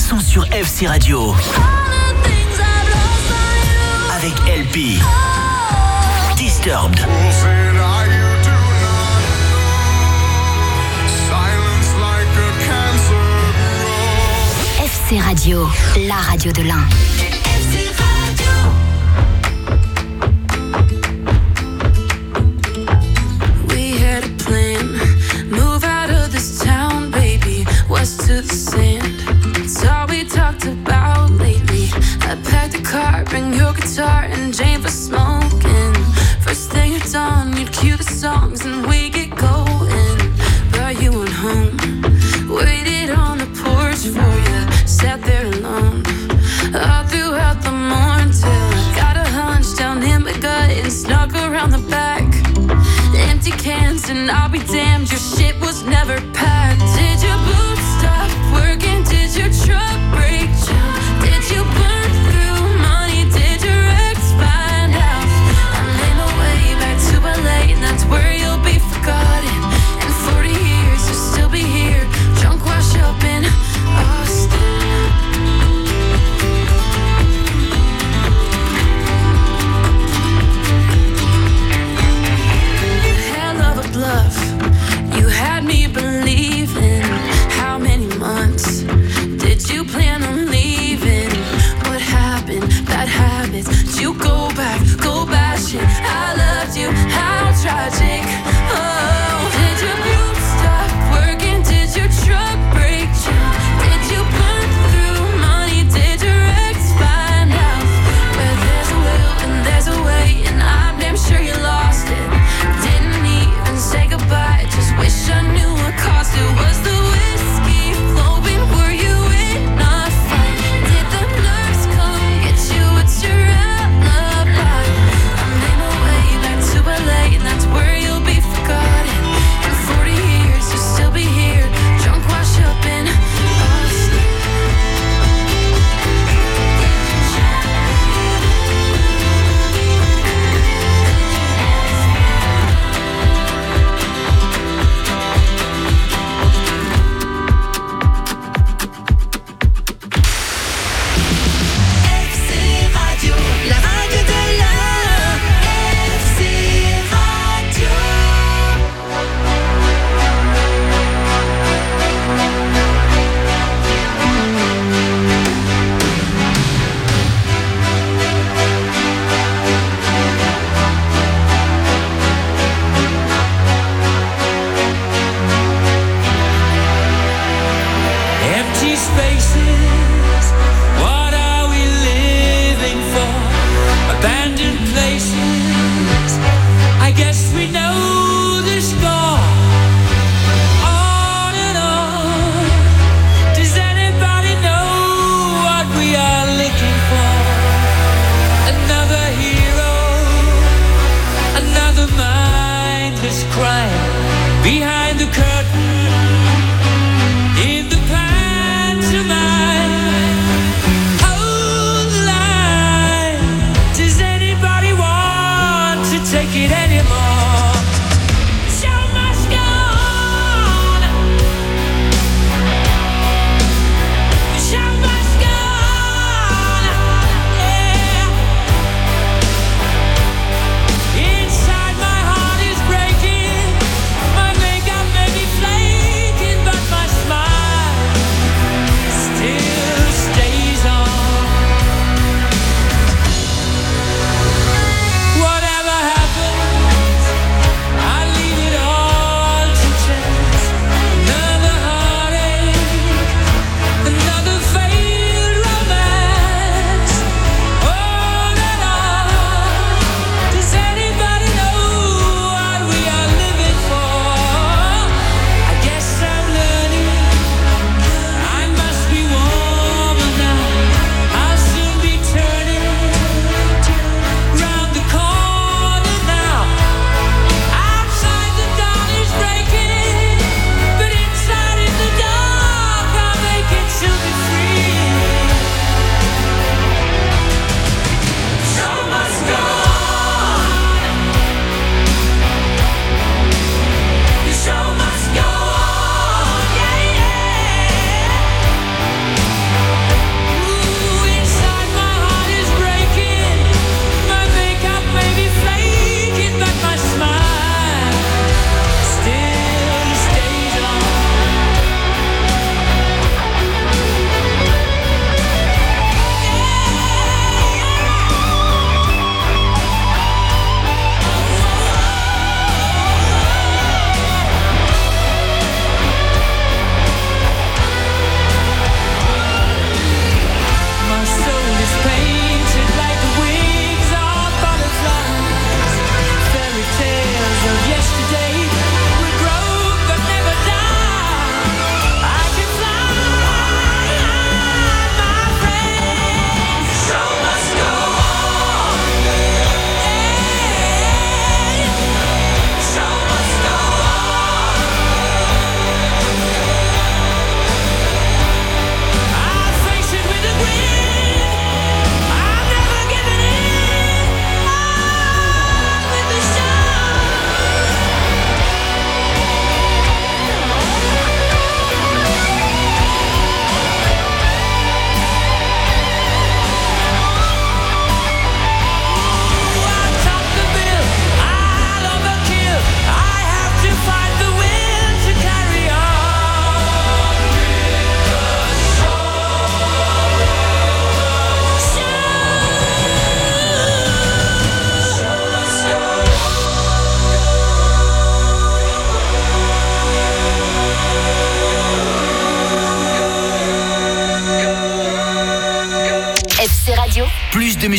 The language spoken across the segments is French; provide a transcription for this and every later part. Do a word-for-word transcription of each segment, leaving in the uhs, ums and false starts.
sont sur F C Radio. Avec L P. Disturbed. F C Radio, la radio de l'Ain. West to the sand, it's all we talked about lately. I packed a car, bring your guitar and Jane for smoking. First thing at dawn, you'd cue the songs and we get going. But you went home, waited on the porch for you, sat there alone all throughout the morning till I got a hunch down in my gut and snuck around the back. Empty cans and I'll be damned, your shit was never packed. Did your boots stop working? Did your truck break down? Did you burn through money? Did your ex find out? I made my way back to L A and that's where you'll be forgotten. In forty years you'll still be here, drunk wash up in Austin. Hell of a bluff, you had me believing. How many months did you plan on leaving? What happened? Bad habits. Did you go back? Go bash it. I loved you. How tragic. Oh, did your boots stop working? Did your truck break down? Did you burn through money? Did your ex find out? Where there's a will and there's a way, and I'm damn sure you lost it. Didn't even say goodbye. Just wish I knew what cost it. Was the whiskey flowing? Were you in a fight? Did the nerves come get you? What's your alibi? I made my way back to L A and that's where you'll be forgotten. In forty years you'll still be here, drunk wash up in Austin. F C Radio, la radio de l'Ain. F C Radio. Empty spaces, what are we living for? Abandoned places, I guess we know the score. On and on, does anybody know what we are looking for? Another hero, another mindless crime behind the curtain. In the pantomime, hold the line. Does anybody want to take it anymore? Show must go on. The show must go on. Yeah. Inside my heart is breaking. My makeup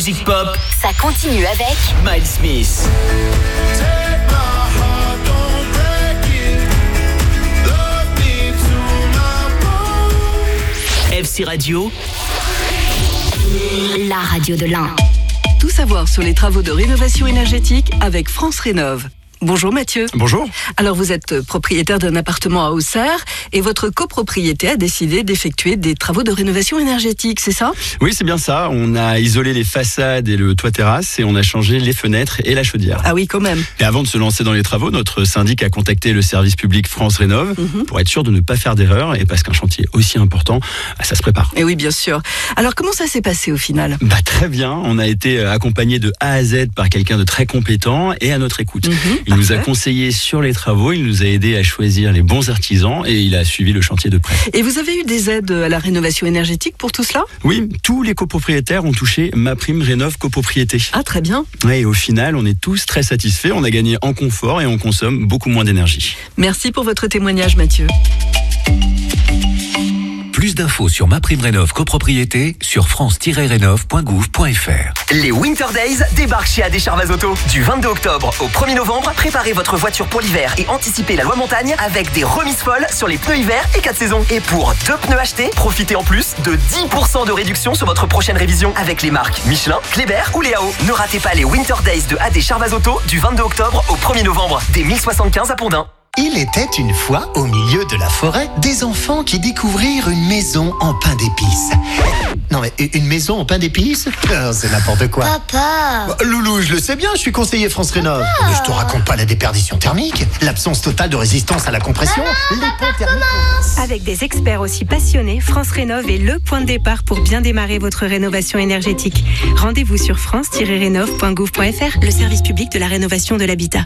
musique pop, ça continue avec Miles Smith. F C Radio, la radio de l'Ain. Tout savoir sur les travaux de rénovation énergétique avec France Rénov'. Bonjour Mathieu. Bonjour. Alors vous êtes propriétaire d'un appartement à Auxerre et votre copropriété a décidé d'effectuer des travaux de rénovation énergétique, c'est ça ? Oui, c'est bien ça. On a isolé les façades et le toit terrasse et on a changé les fenêtres et la chaudière. Ah oui, quand même. Et avant de se lancer dans les travaux, notre syndic a contacté le service public France Rénov' mm-hmm. pour être sûr de ne pas faire d'erreur et parce qu'un chantier aussi important, ça se prépare. Et oui, bien sûr. Alors comment ça s'est passé au final ? Bah très bien. On a été accompagné de A à Z par quelqu'un de très compétent et à notre écoute. Mm-hmm. Il nous a conseillé sur les travaux, il nous a aidé à choisir les bons artisans et il a suivi le chantier de près. Et vous avez eu des aides à la rénovation énergétique pour tout cela ? Oui, tous les copropriétaires ont touché ma prime Rénov' copropriété. Ah, très bien. Ouais, et au final, on est tous très satisfaits, on a gagné en confort et on consomme beaucoup moins d'énergie. Merci pour votre témoignage, Mathieu. Plus d'infos sur MaPrimeRénov' copropriété sur france tiret rénov point gouv point f r. Les Winter Days débarquent chez A D Charvaz Auto. Du vingt-deux octobre au premier novembre, préparez votre voiture pour l'hiver et anticipez la loi montagne avec des remises folles sur les pneus hiver et quatre saisons. Et pour deux pneus achetés, profitez en plus de dix pour cent de réduction sur votre prochaine révision avec les marques Michelin, Kléber ou Léao. Ne ratez pas les Winter Days de A D Charvaz Auto du vingt-deux octobre au premier novembre, dès mille soixante-quinze à Pondin. Il était une fois, au milieu de la forêt, des enfants qui découvrirent une maison en pain d'épices. Non mais une maison en pain d'épices ? oh, C'est n'importe quoi. Papa. Loulou, je le sais bien, je suis conseiller France Rénov'. Mais je te raconte pas la déperdition thermique, l'absence totale de résistance à la compression, les ponts thermiques. Avec des experts aussi passionnés, France Rénov' est le point de départ pour bien démarrer votre rénovation énergétique. Rendez-vous sur france tiret rénov point gouv point f r, le service public de la rénovation de l'habitat.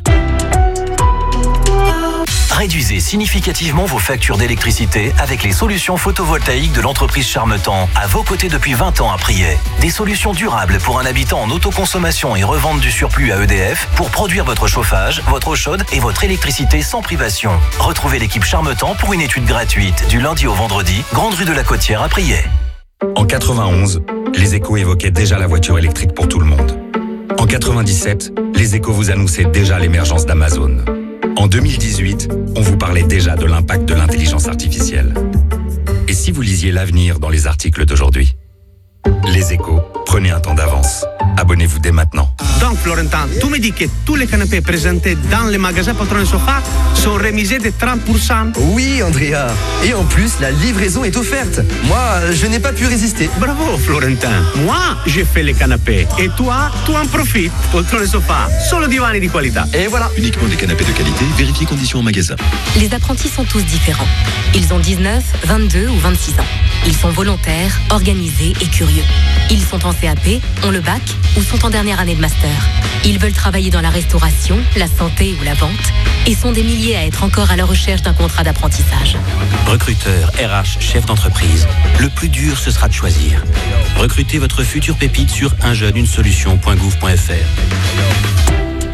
Réduisez significativement vos factures d'électricité avec les solutions photovoltaïques de l'entreprise Charmetan, à vos côtés depuis vingt ans à Priez. Des solutions durables pour un habitant en autoconsommation et revente du surplus à E D F pour produire votre chauffage, votre eau chaude et votre électricité sans privation. Retrouvez l'équipe Charmetan pour une étude gratuite du lundi au vendredi, Grande Rue de la Côtière à Priez. En quatre-vingt-onze, les Échos évoquaient déjà la voiture électrique pour tout le monde. En quatre-vingt-dix-sept, les Échos vous annonçaient déjà l'émergence d'Amazon. En deux mille dix-huit, on vous parlait déjà de l'impact de l'intelligence artificielle. Et si vous lisiez l'avenir dans les articles d'aujourd'hui ? Les Échos, prenez un temps d'avance. Abonnez-vous dès maintenant. Donc, Florentin, tu me dis que tous les canapés présentés dans les magasins Patron et Sofa sont remisés de trente pour cent. Oui, Andrea. Et en plus, la livraison est offerte. Moi, je n'ai pas pu résister. Bravo, Florentin. Moi, j'ai fait les canapés. Et toi, tu en profites. Patron et Sofa, solo divani di qualità. Et voilà. Uniquement des canapés de qualité, vérifiez conditions en magasin. Les apprentis sont tous différents. Ils ont dix-neuf, vingt-deux ou vingt-six ans. Ils sont volontaires, organisés et curieux. Ils sont en C A P, ont le bac ou sont en dernière année de master. Ils veulent travailler dans la restauration, la santé ou la vente et sont des milliers à être encore à la recherche d'un contrat d'apprentissage. Recruteur, R H, chef d'entreprise, le plus dur ce sera de choisir. Recrutez votre future pépite sur un jeune une solution point gouv point f r.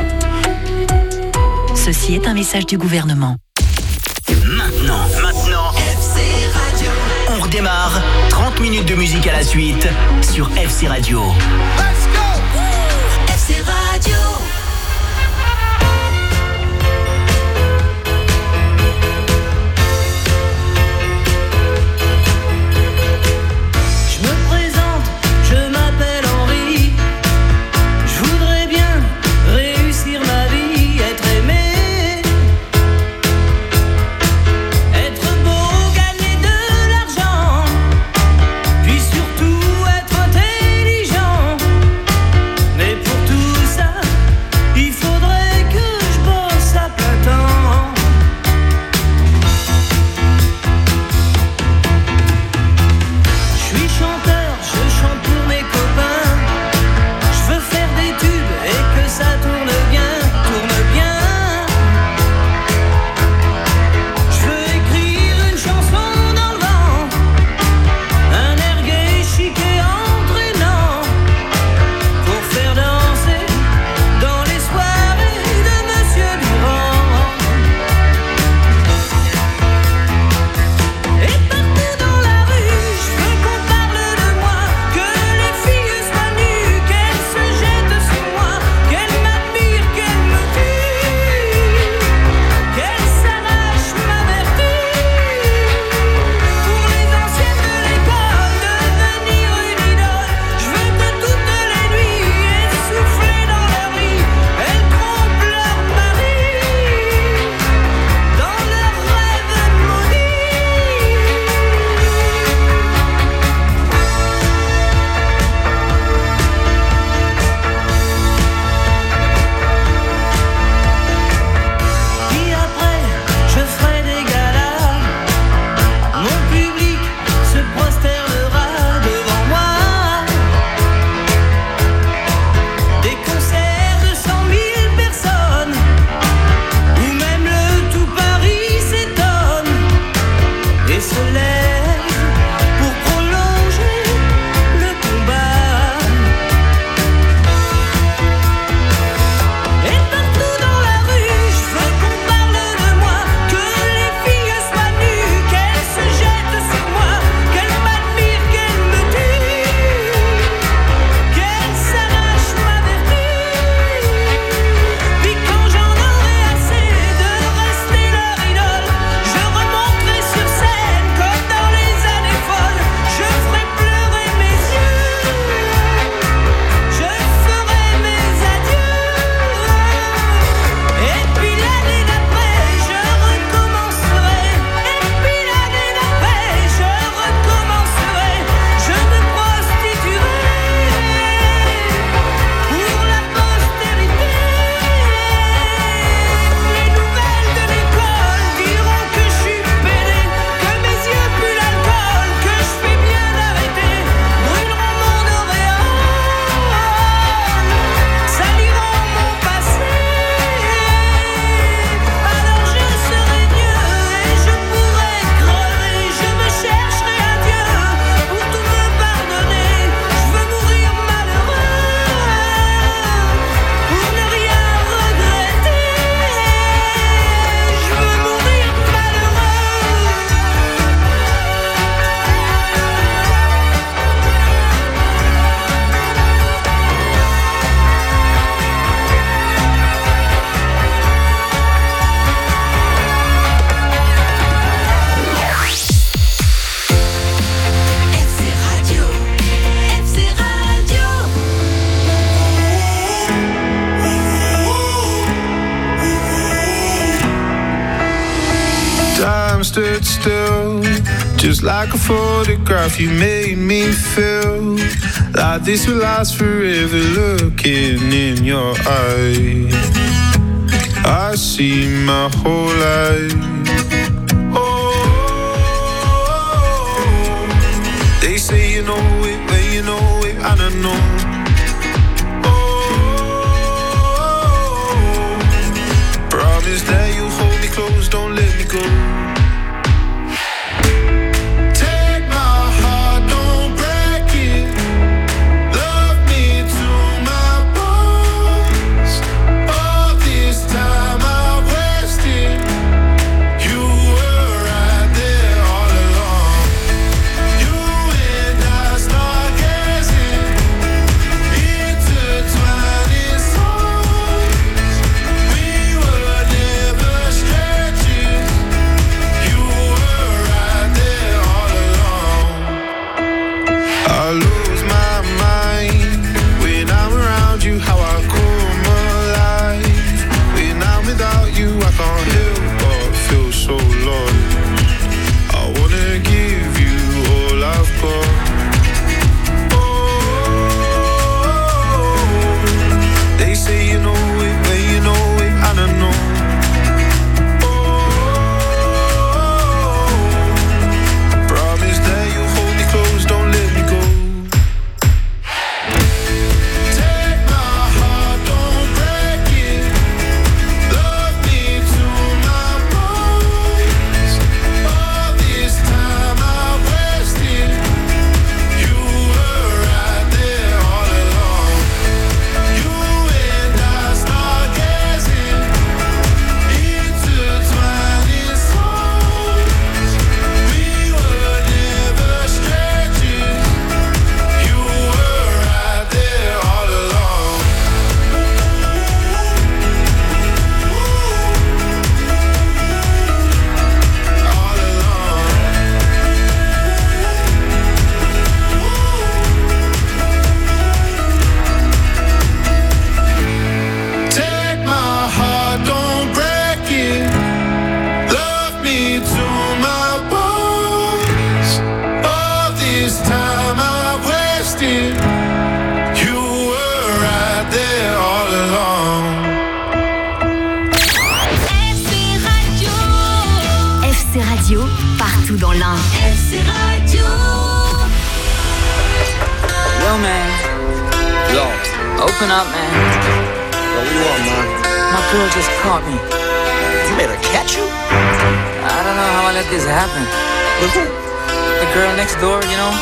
Ceci est un message du gouvernement. Maintenant, maintenant, F C Radio. On redémarre. trente minutes de musique à la suite sur F C Radio. Let's go! F C Radio. Je me présente, je m'appelle Henri. Je voudrais bien réussir ma vie, être aimé, être beau, gagner de l'argent, puis surtout être intelligent. time stood still, just like a photograph. You made me feel like this will last forever. Looking in your eyes, I see my whole life. Oh, they say you know it, but you know it, I don't know. Promise that you hold me close, don't let me go. Take my heart, don't break it. Love me to my bones. All this time I wasted. You were right there all along. You and I start gazing, intertwining songs. We were never strangers. You were right there all along. I lose my mind when I'm around you. How I come alive when I'm without you. I can't help but feel so lost. I wanna give you all I've got. Oh, they say you know it, but you know it, I don't know. Promise that you hold me close, don't let me go. Take my heart, don't break it. Love me to my bones. All this time I wasted. You were right there all along. You and I start gazing, intertwining songs. We were never strangers. You were right there all along. All along. Take my heart, don't break it. Love me to my bones. All this time I wasted. You were right there all along. F C Radio, partout dans l'Ain. F C Radio. Yo, man. Yo, Open up, man. yo, what you want, man? My girl just caught me. You made her catch you? I don't know how I let this happen. With who? The girl next door, you know?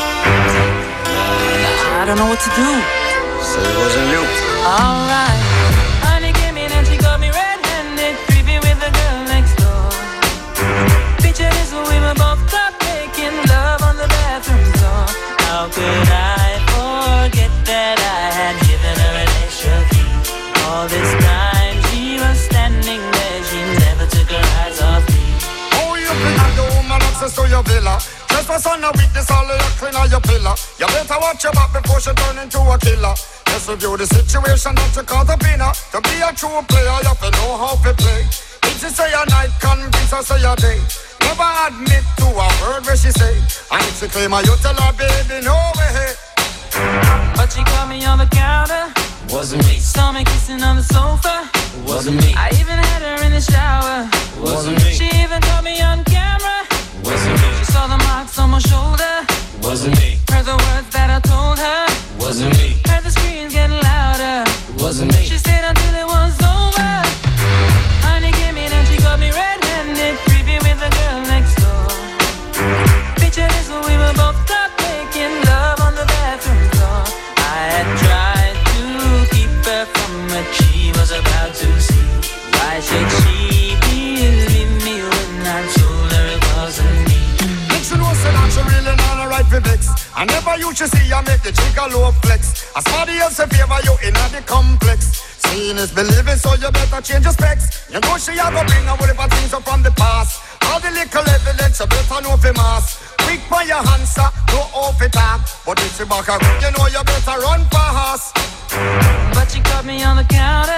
I don't know what to do. So it wasn't you. Alright. Honey came in and she got me red-handed, creepy with the girl next door. Picture this when we were both caught making love on the bathroom floor. How could I forget that I had given her an extra key? All this time she was standing there, she never took her eyes off me. Oh, you can have the woman access to your villa. Just for son of weakness, all of your clean on your pillar. You better watch your back before she turn into a killer. Just review the situation that you caught up in her. To be a true player, you have to know how to play. If she say a night, convince her say a day. Never admit to a word where she say. And if she claim her, you tell her, baby, no way. But she caught me on the counter. Wasn't me. Saw me kissing on the sofa. Wasn't me. I even had her in the shower. Wasn't me. She even caught me on camera. Wasn't me. She saw the marks on my shoulder. Wasn't me. Heard the words that I told her. Wasn't me. Heard the screams getting louder. Wasn't me. She stayed until it was over. Honey came in and she got me red-handed, creepy with the girl next door. Picture this when we were both caught making love on the bathroom floor. I had tried to keep her from what she was about to see. Why should she believe me when I told her it wasn't me? She know say that she really not a right for vex. I never used to see her make the jigger low flex. As somebody else in favor you in the complex. Seeing is believing, so you better change your specs. You know she a go bring a whole heap of things up from the past. All the little evidence you better know for mass. Quick by your hands, sir, no off it up. But if she back a you know you better run fast. But she caught me on the counter.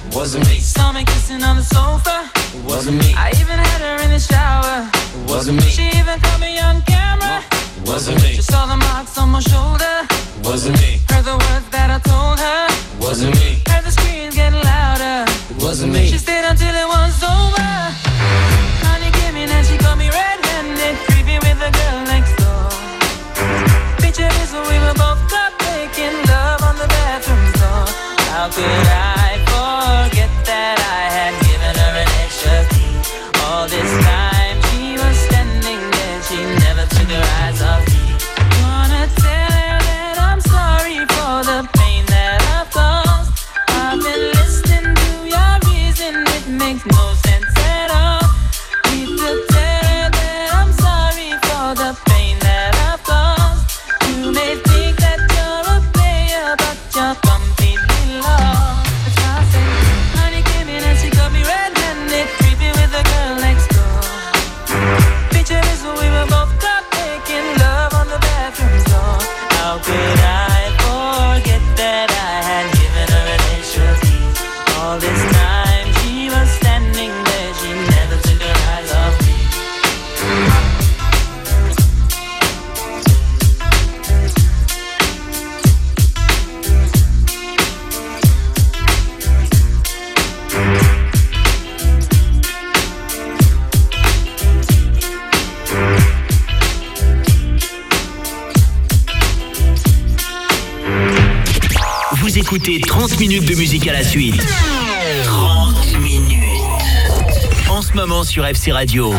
Wasn't me. Saw me kissing on the sofa. Wasn't me. I even had her in the shower. Wasn't me. She even caught me on camera. Wasn't me. She saw the marks on my shoulder. Wasn't me. Heard the words that I told her. Wasn't me. Heard the screams getting louder. Wasn't me. She stayed until it was over. Honey came in and she caught me red-handed, creepy with the girl next door. Picture this when we were both caught making love on the bathroom floor. How could I forget that I had given her an extra key? All this time she was standing there, she never took her eyes off me. Wanna tell her that I'm sorry for the pain that I've caused. I've been listening to your reason, it makes no sense at all. Need to tell her that I'm sorry for the pain that I've caused. You may think that you're a player, but you're completely lost. That's why I say, honey came in and she got me red-handed, creepy with the girl next door. Picture this when we were both caught making love on the bathroom floor. How could I forget that I had given her an extra key? All this time she was standing there, she never took her eyes off me. Vous écoutez trente minutes de musique à la suite. trente minutes. En ce moment sur F C Radio.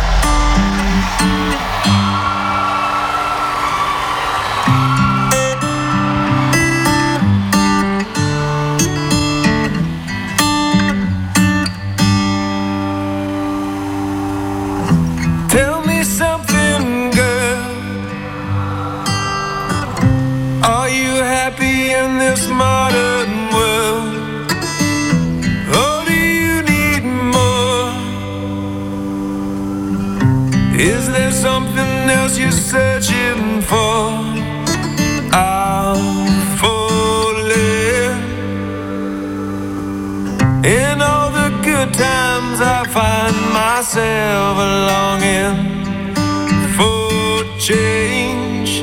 Tell me something, girl. Are you happy in this modern world? Or do you need more? Is there something else you're searching for? I'm falling. In all the good times I find myself longing for change.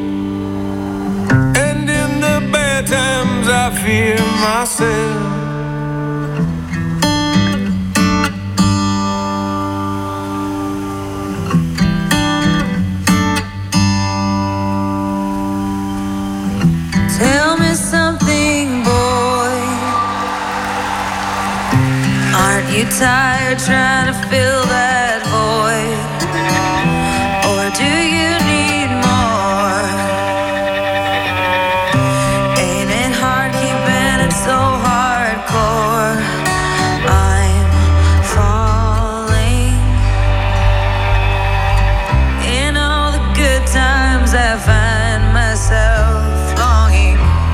And in the bad times I fear myself. Tell me something, boy. Aren't you tired trying to fill that void? Or do you need more? Ain't it hard keeping it so hardcore? I'm falling. In all the good times I find myself longing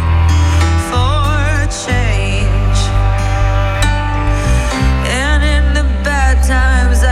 for change. And in the bad times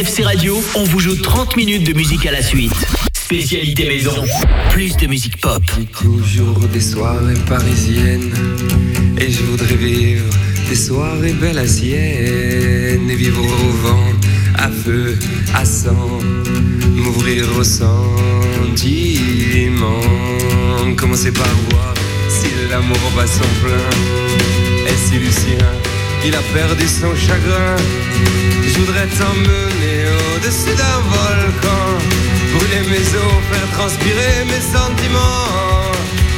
C Radio, on vous joue trente minutes de musique à la suite. Spécialité maison, plus de musique pop. Toujours des soirées parisiennes, et je voudrais vivre des soirées belles à Sienne, et vivre au vent, à feu, à sang, m'ouvrir au sentiment. Commencer par voir si l'amour bat son plein, et si Lucien, il a perdu son chagrin. Je voudrais t'emmener au-dessus d'un volcan, brûler mes os, faire transpirer mes sentiments.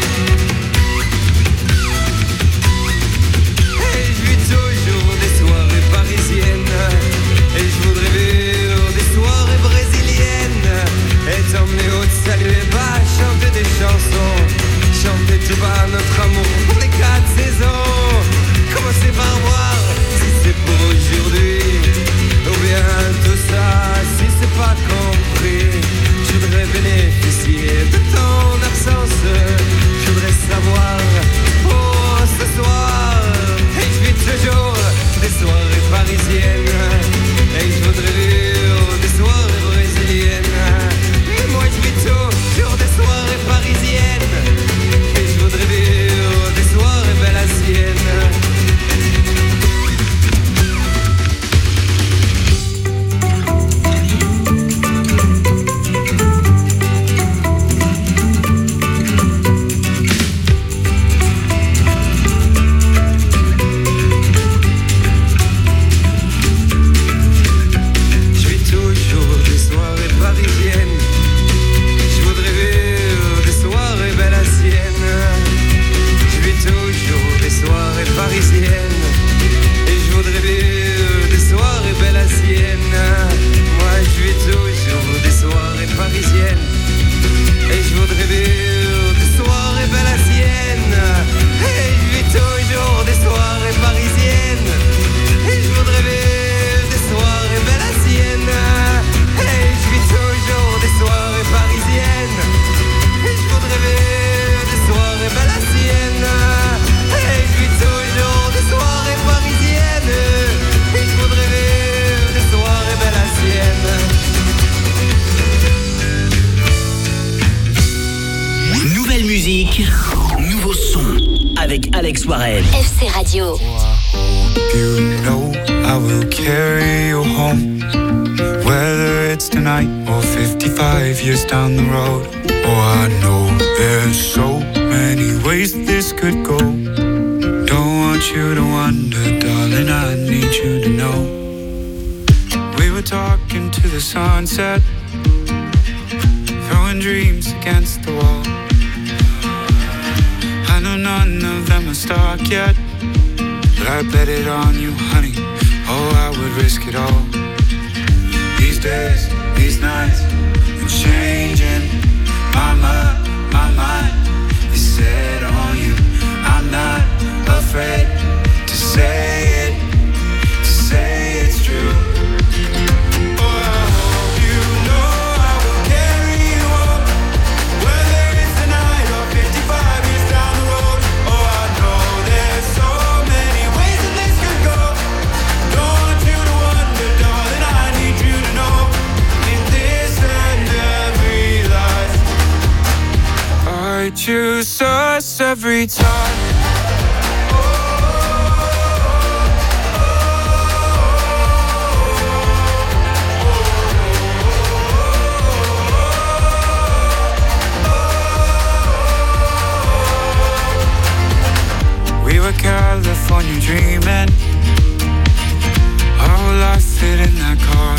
Et je vis toujours des soirées parisiennes, et je voudrais vivre des soirées brésiliennes, et t'emmener au saluer bas, chanter des chansons, chanter tout bas notre amour pour les quatre saisons. Commencer par voir si c'est pour aujourd'hui, ou bien tout ça si c'est pas compris. Je voudrais bénéficier de ton absence, je voudrais savoir pour ce soir. Et je vis toujours des soirées parisiennes, et je voudrais vivre des soirées brésiliennes. Mais moi je vis toujours des soirées parisiennes, et je voudrais vivre des soirées belles à Sienne. Nouveau son avec Alex Warren. F C Radio. You know I will carry you home, whether it's tonight or fifty-five years down the road. Oh, I know there's so many ways this could go. Don't want you to wonder, darling, I need you to know. We were talking to the sunset, throwing dreams against the wall. I know none of them are stuck yet, but I bet it on you, honey. Oh, I would risk it all. These days, these nights, I'm changing. My mind, my mind is set on you. I'm not afraid to say it, to say it's true. I choose us every time. We were California dreaming, our whole life fit in that car.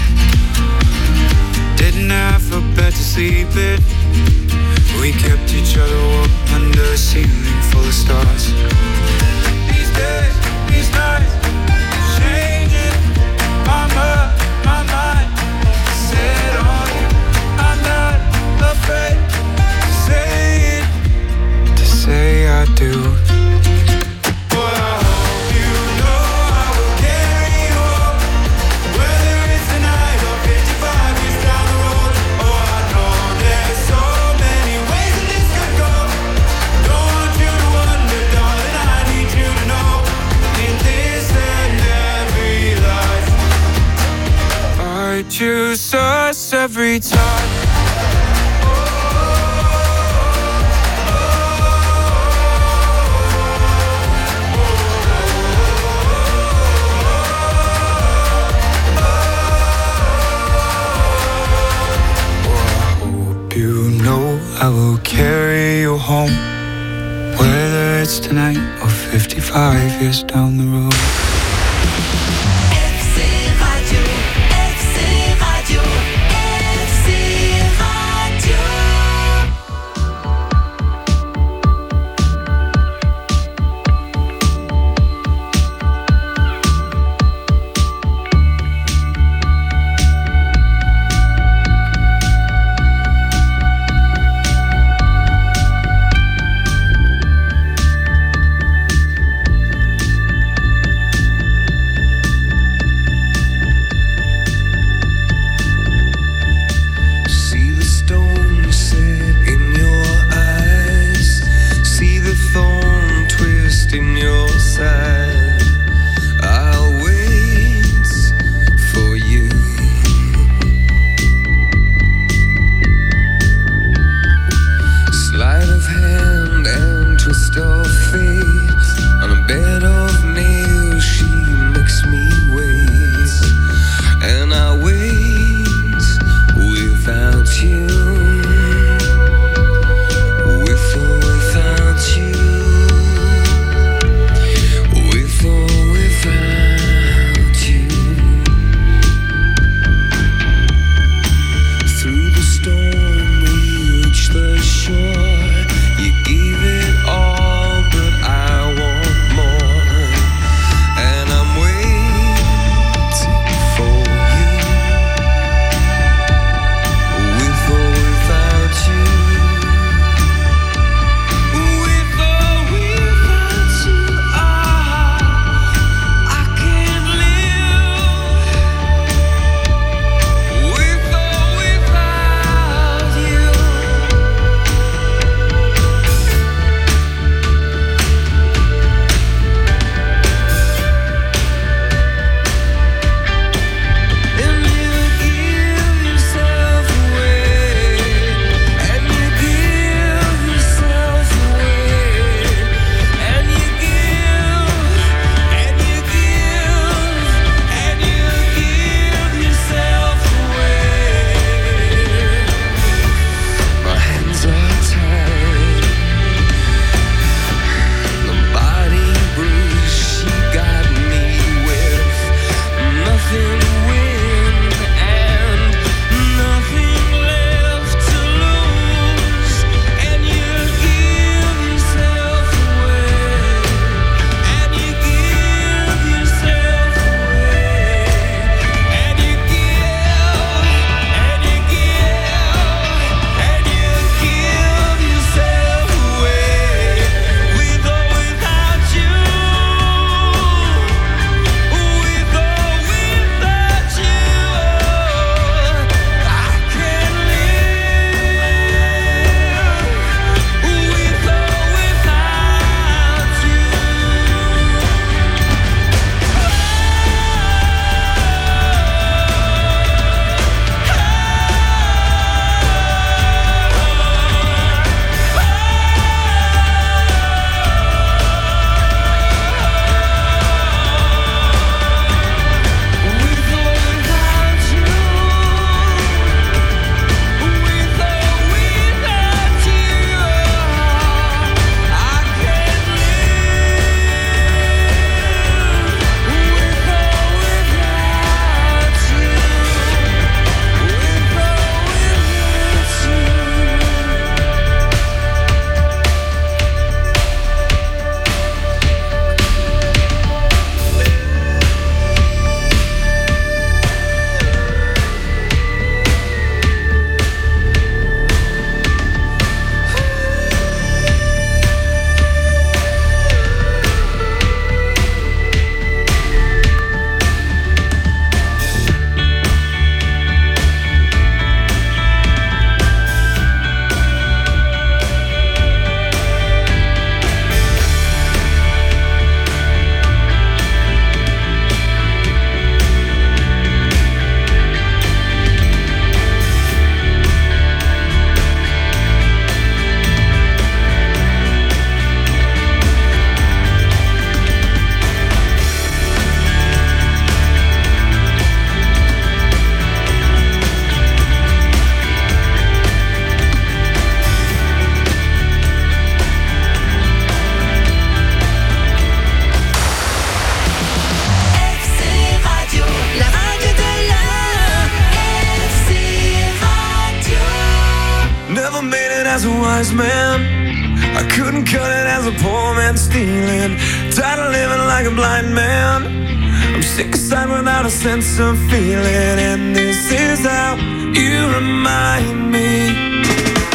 Didn't have a bed to sleep in, we kept each other warm under a ceiling full of stars. These days, these nights, changing. My mind, my mind, set on you. I'm not afraid to say it, to say I do. every time. You know I will carry you home, whether it's tonight or fifty-five years down the road. F C Radio, F C Radio, F C Radio. Shore, you gave it all, but I want more. as a wise man. I couldn't cut it as a poor man stealing. Tired of living like a blind man. I'm sick aside without a sense of feeling. And this is how you remind me.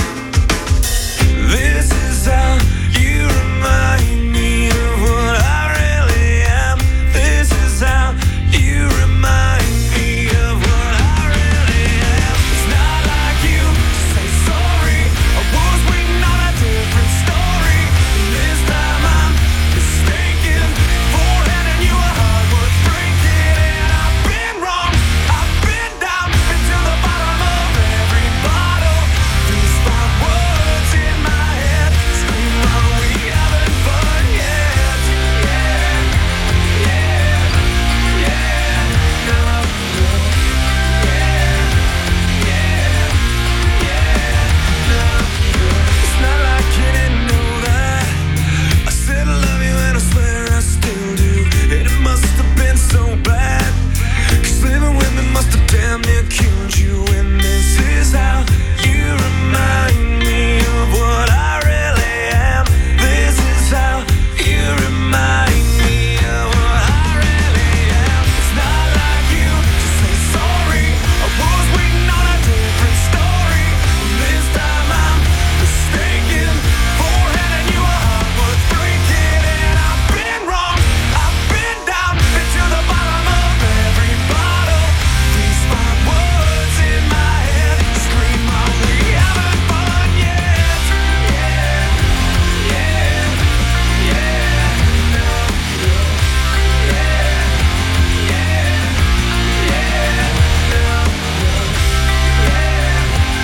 This is how you remind me of what I really am. This is how you remind me of what I really am. It's not like you to say sorry. I was waiting on a different story. And this time I'm mistaken for handing you a heart worth breaking. And I've been wrong, I've been down, been to the bottom of every bottle. These five words in my head scream, are we having fun yet? Yeah, yeah, yeah, no, no, yeah, yeah, yeah, no, no. It's not like you didn't know that I said I love you and I swear I still do. And it must have been so bad, 'cause living with me must have damn near killed you. And this is how you remind me of what I really am. This is how you remind me of what I really am. It's not like you to say sorry. I was waiting on a different story. And this time I'm mistaken for handing you a heart worth breaking. And I've been wrong, I've been down, been to the bottom of every bottle. These five words in my head scream, are we having fun yet? Yeah, yeah, yeah, no, no, yeah, yeah, yeah, no, no, yeah,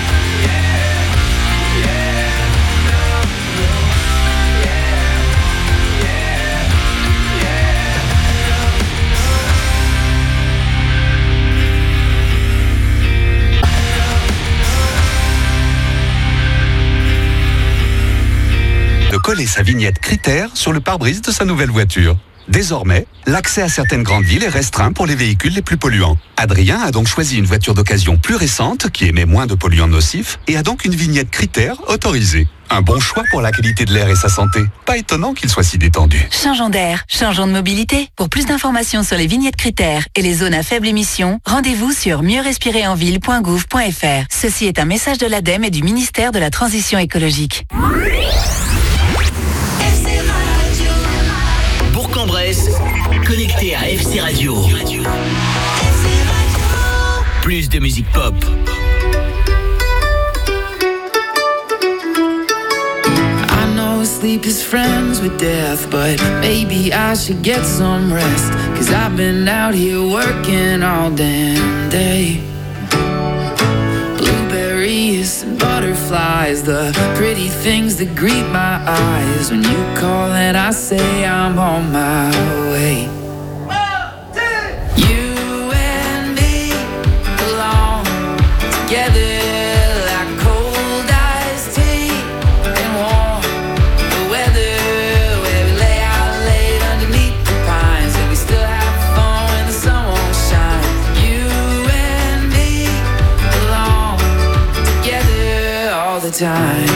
yeah, yeah, no, no, de coller sa vignette Critère sur le pare-brise de sa nouvelle voiture. Désormais, l'accès à certaines grandes villes est restreint pour les véhicules les plus polluants. Adrien a donc choisi une voiture d'occasion plus récente qui émet moins de polluants nocifs et a donc une vignette Critère autorisée. Un bon choix pour la qualité de l'air et sa santé. Pas étonnant qu'il soit si détendu. Changeons d'air, changeons de mobilité. Pour plus d'informations sur les vignettes Critères et les zones à faible émission, rendez-vous sur mieux respirer en ville point gouv point f r. Ceci est un message de l'ADEME et du ministère de la Transition écologique. Bourg-en-Bresse, connecté à F C Radio. Plus de musique pop. I know sleep is friends with death, but maybe I should get some rest. 'Cause I've been out here working all damn day. Blueberries and butterflies, the pretty things that greet my eyes. When you call and I say I'm on my way. You and me belong together. Time.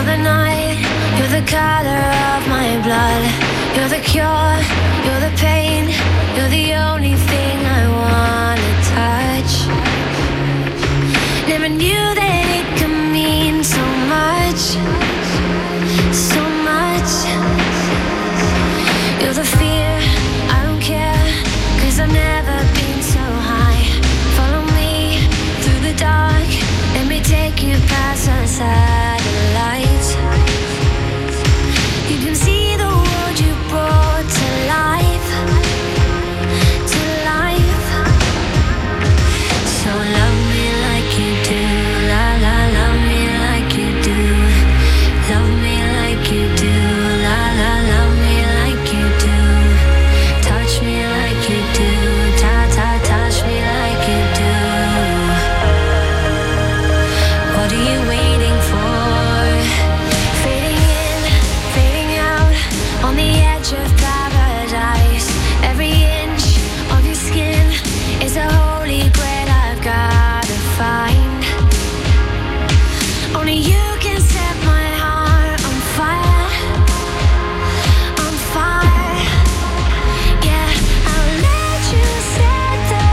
You're the night, you're the color of my blood. You're the cure, you're the pain. You're the only thing I wanna touch. Never knew that it could mean so much, so much. You're the fear, I don't care, 'cause I've never been so high. Follow me through the dark, let me take you past the satellites. You can see the world you brought to life, to life. So love me like you do, la la, love me like you do. Love me like you do, la la, love me like you do. Touch me like you do, ta ta, touch me like you do. What are you waiting for? Fading in, fading out, on the edge of paradise. Every inch of your skin is a holy grail I've gotta find. Only you can set my heart on fire, on fire. Yeah, I'll let you set the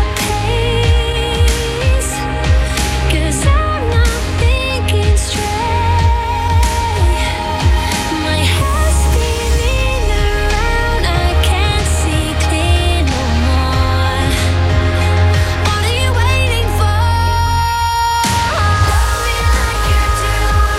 pace, 'cause I'm not thinking straight. My head's spinning around, I can't see clear no more. What are you waiting for? Love me like you do,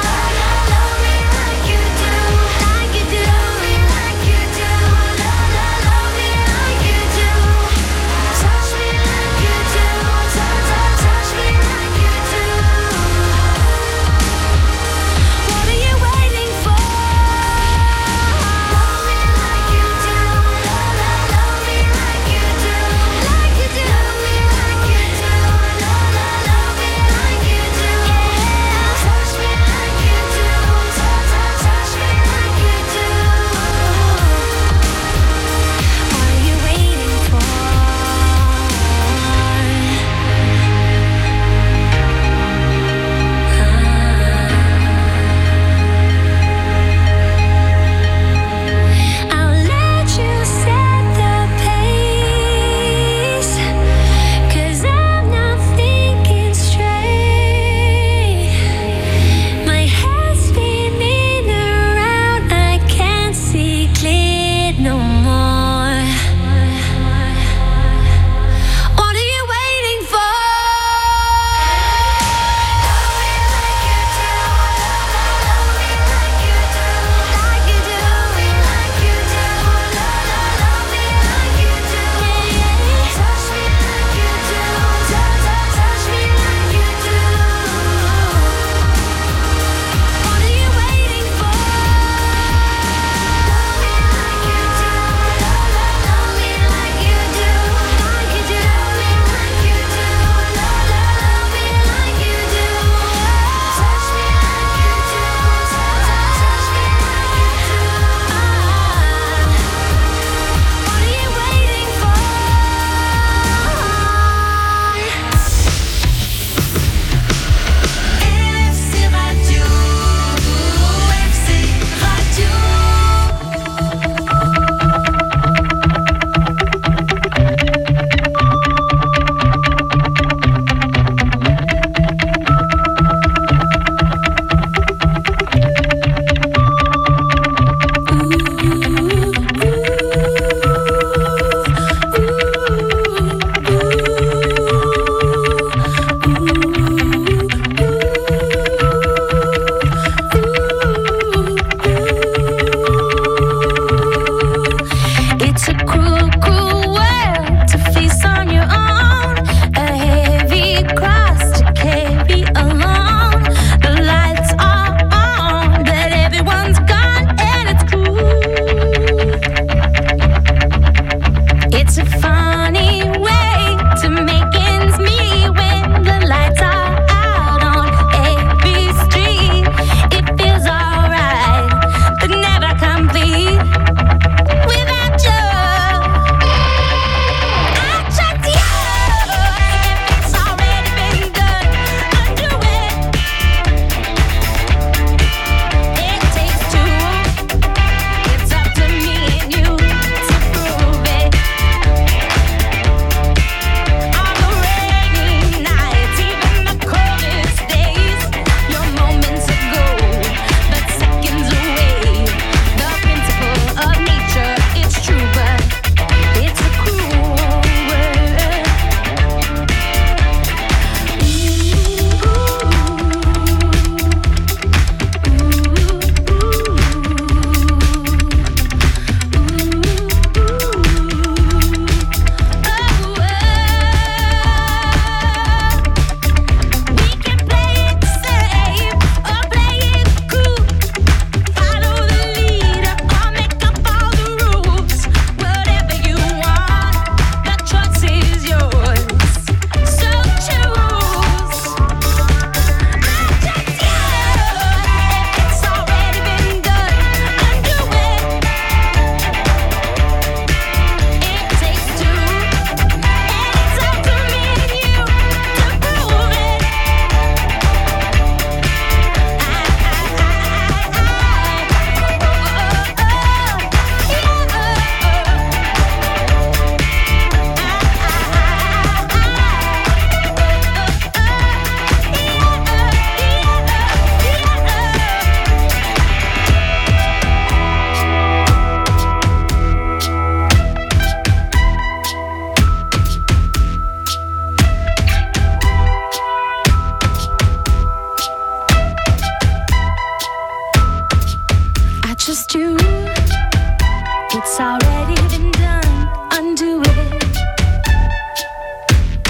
trust you. It's already been done. Undo it.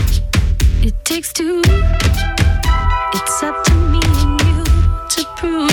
It takes two. It's up to me and you to prove.